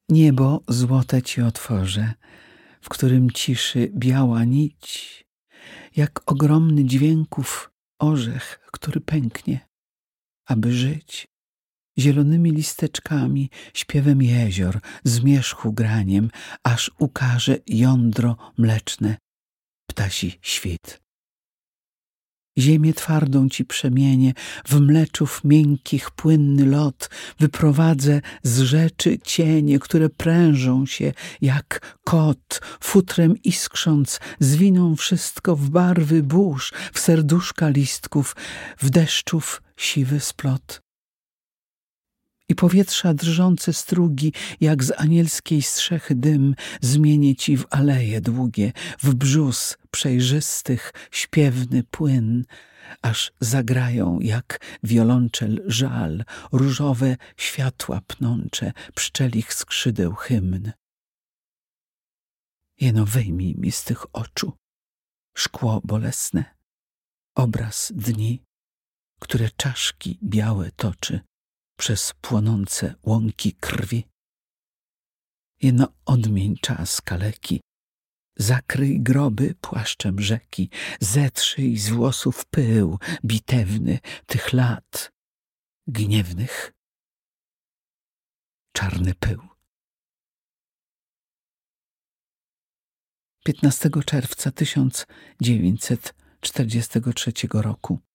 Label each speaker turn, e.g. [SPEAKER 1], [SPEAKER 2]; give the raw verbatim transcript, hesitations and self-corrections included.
[SPEAKER 1] Niebo złote ci otworzę, w którym ciszy biała nić, jak ogromny dźwięków orzech, który pęknie, aby żyć. Zielonymi listeczkami, śpiewem jezior, zmierzchu graniem, aż ukaże jądro mleczne, ptasi świt. Ziemię twardą ci przemienię, w mleczów miękkich płynny lot, wyprowadzę z rzeczy cienie, które prężą się jak kot, futrem iskrząc, zwiną wszystko w barwy burz, w serduszka listków, w deszczów siwy splot. I powietrza drżące strugi, jak z anielskiej strzechy dym, zmienię ci w aleje długie, w brzóz przejrzystych śpiewny płyn, aż zagrają jak wiolonczel żal, różowe światła pnącze, pszczelich skrzydeł hymn. Jeno wyjmij mi z tych oczu szkło bolesne, obraz dni, które czaszki białe toczy przez płonące łąki krwi. Jeno odmień czas kaleki, zakryj groby płaszczem rzeki, zetrzyj z włosów pył bitewny tych lat gniewnych. Czarny pył. piętnastego czerwca tysiąc dziewięćset czterdziestego trzeciego roku.